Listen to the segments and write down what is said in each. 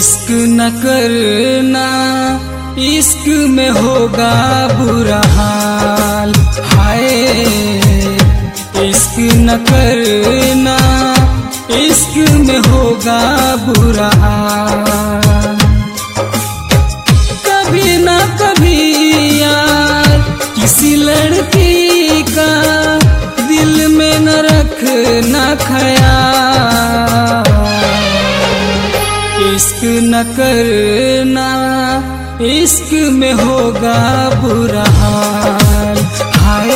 इश्क न करना, इश्क में होगा बुरा हाल। हाय इश्क न करना, इश्क में होगा बुरा हाल। कभी ना कभी यार किसी लड़की का दिल में न रखना ख्याल। इश्क न करना, इश्क में होगा बुरा हाल। हाय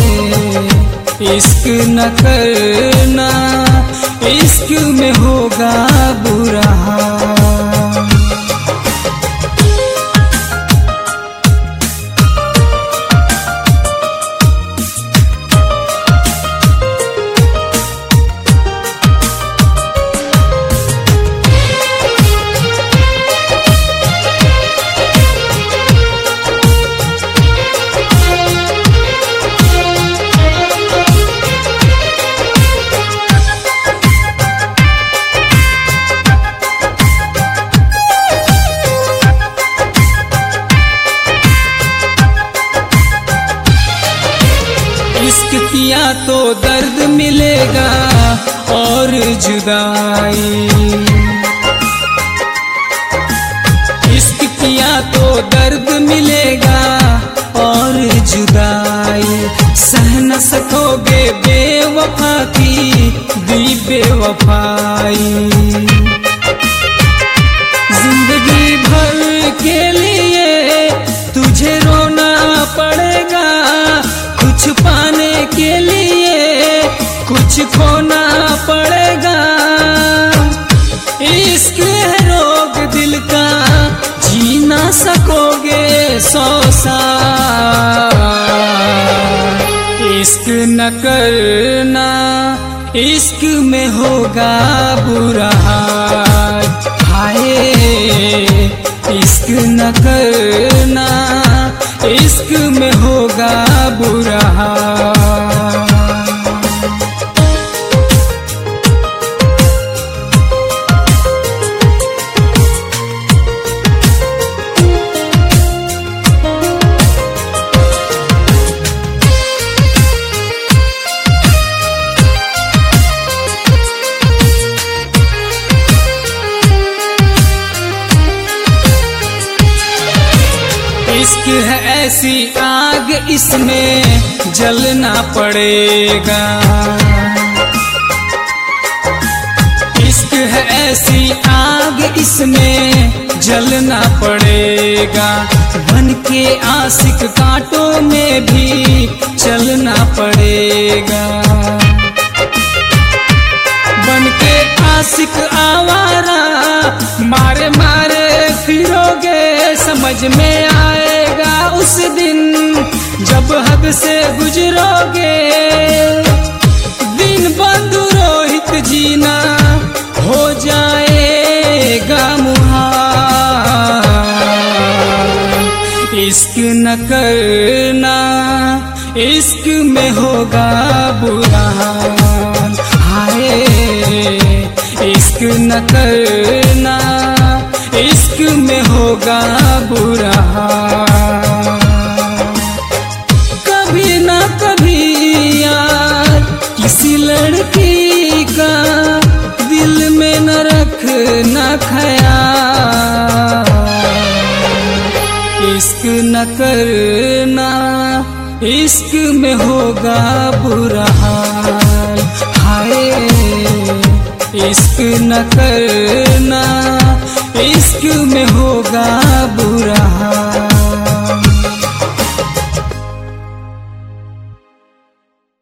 इश्क न करना, इश्क में होगा बुरा हाल। इश्क किया तो दर्द मिलेगा और जुदाई। इश्क किया तो दर्द मिलेगा और जुदाई। सह न सकोगे बेवफा की दी बेवफाई। जिंदगी भर के लिए तुझे रोना पड़ेगा, कुछ पाने के लिए कुछ खोना पड़ेगा। इश्क है रोग दिल का, जी ना सकोगे 100 साल। इश्क न करना, इश्क में होगा बुरा हाल। हाय इश्क न करना, इश्क में होगा बुरा हाल। इश्क है ऐसी आग, इसमें जलना पड़ेगा। इश्क है ऐसी आग, इसमें जलना पड़ेगा। बन के आशिक कांटों में भी चलना पड़ेगा। बन के आशिक आवारा मारे मारे फिरोगे, समझ में आएगा उस दिन जब हद से गुजरोगे। दिन बंधु रोहित जीना हो जाएगा मुहाल। इश्क न करना, इश्क में होगा बुरा हाल। हाय इश्क न करना, इश्क में होगा बुरा हाल। कभी ना कभी यार किसी लड़की का दिल में न रखना ख्याल। इश्क न करना, इश्क में होगा बुरा हाल। हाय इश्क न करना, इश्क में होगा